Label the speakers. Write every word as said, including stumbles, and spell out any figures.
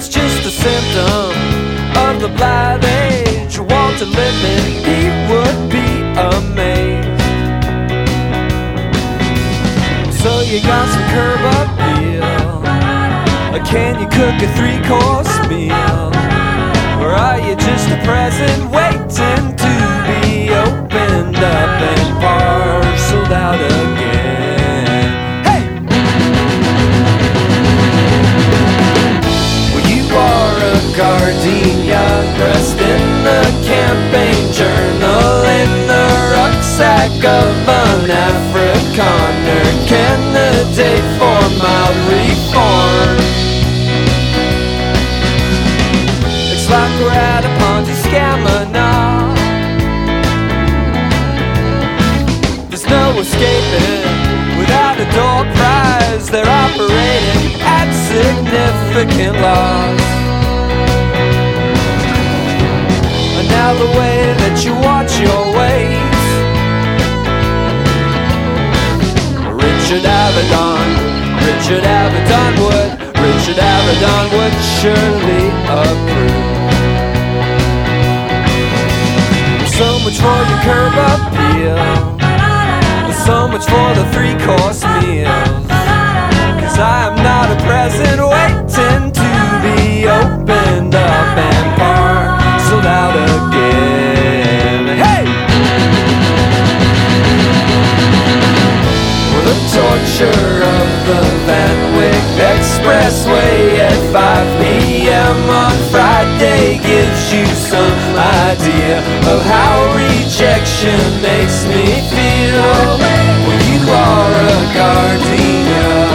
Speaker 1: It's just a symptom of the blind age. Walter Lippmann, he would be amazed. So you got some curb appeal? Can you cook a three-course meal? Or are you just a present waiting to be opened up and parceled out again? Hey! Well, you are a gardenia dressed in the campaign journal in the rucksack of an Afrikaner candidate for mild reform. It's like we're at a Ponzi scammer now. There's no escaping without a door prize. They're operating at significant loss. And now the way that you watch your ways, Richard Avedon, Richard Avedon would, Richard Avedon would surely approve. So much for your curb appeal, so much for the three-course meals. Cause I am not a present waiting to be opened up and parceled out again. Hey! Well, the torture of the Van Wyck Expressway at five p.m. on Friday gives you some idea of how rejection makes me feel. When you are a gardenia